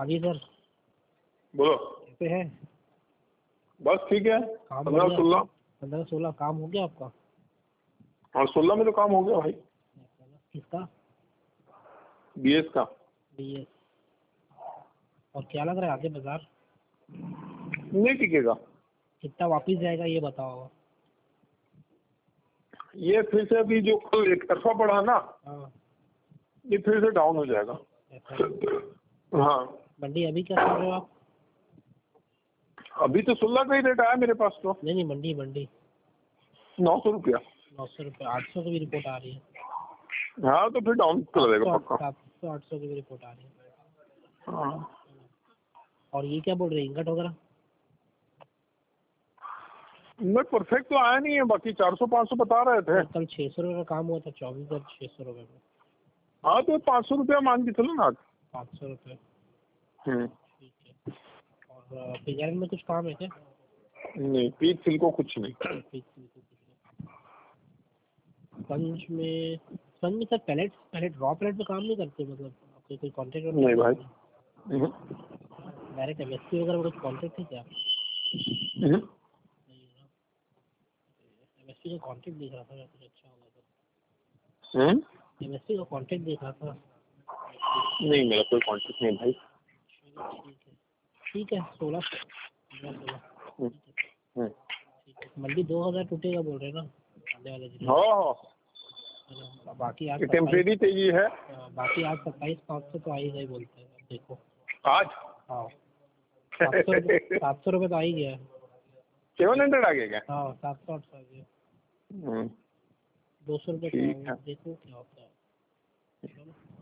हाँ जी सर, बोलो। कैसे हैं? बस ठीक है। काम 15-16। 15-16 काम हो गया आपका? और 16 में तो काम हो गया भाई। किसका? BS का। BS। और क्या लग रहा है आगे बाजार? नहीं टिकेगा। कितना वापिस जाएगा ये बताओ। ये फिर से अभी जो कल एक तरफा बढ़ा ना, हाँ, ये फिर से डाउन हो जाएगा। ऐसा है। हाँ, मंडी अभी क्या कर रहे हो आप? अभी तो 16 का ही रेट आया मेरे पास तो। नहीं नहीं, मंडी मंडी 900 रुपया। 900 रुपये, 800 की भी रिपोर्ट आ रही है। हाँ तो फिर डाउन कर देगा पक्का। 700-800 की भी रिपोर्ट आ रही है। हाँ। और ये क्या बोल रहे हैं, इंगट वगैरह? नहीं परफेक्ट तो आया नहीं है, बाकी 400-500 बता रहे थे। कल 600 रुपये का काम हुआ था, 24,600 रुपये में। हाँ तो 500 रुपया मान के चलो ना। 500 रुपये, हम्म। ठीक है। और फिगर में कुछ काम है क्या? नहीं पीच सिल को कुछ नहीं। स्पंज में सर पैलेट रॉ पैलेट में काम नहीं करते, मतलब आपके कोई कॉन्ट्रैक्ट? नहीं भाई। डायरेक्ट MSP वगैरह में कुछ कॉन्ट्रैक्ट है क्या? MSP का कॉन्ट्रैक्ट देख रहा था मैं, कुछ अच्छा होगा तो। MSP का कॉन्ट्रैक्ट देख रहा था। नहीं मेरा कोई कॉन्ट्रैक्ट नहीं भाई। ठीक है 16। मंडी 2000 टूटेगा बोल रहे हैं ना आने वाले दिन। हाँ बाकी आज टेम्परेरी तेजी है। बाकी आज 27,500 तो आ ही गए बोलते हैं, अब देखो। आज हाँ 700 रुपये तो आ ही गया। 700 आ गया क्या? हाँ 700-800 आ गया। 200 रुपये देखो क्या होता है।